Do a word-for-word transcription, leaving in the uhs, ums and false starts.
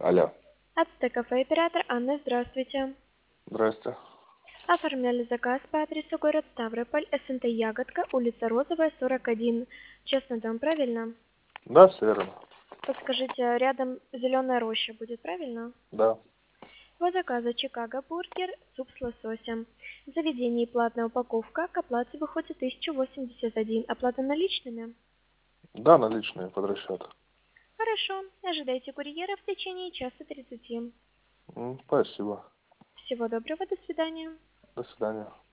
Алло. Ацтекафе оператор Анна, здравствуйте. Здрасте. Оформляли заказ по адресу город Ставрополь, СНТ Ягодка, улица Розовая, сорок один. Честный дом, правильно? Да, все верно. Подскажите, рядом Зеленая роща будет, правильно? Да. По заказу Чикаго бургер, суп с лососем. В заведении платная упаковка, к оплате выходит тысяча восемьдесят один. Оплата наличными? Да, наличные под расчет. Хорошо, ожидайте курьера в течение часа тридцати. М, Спасибо. Всего доброго, до свидания. До свидания.